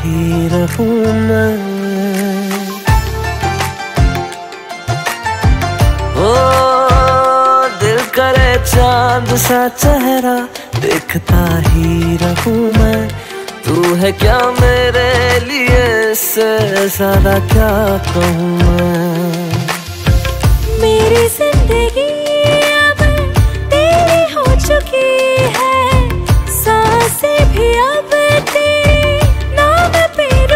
ही रहूं मैं। ओ दिल करे चांद सा चेहरा देखता ही रहूं मैं। तू है क्या मेरे लिए, इससे ज्यादा क्या कहूँ मैं।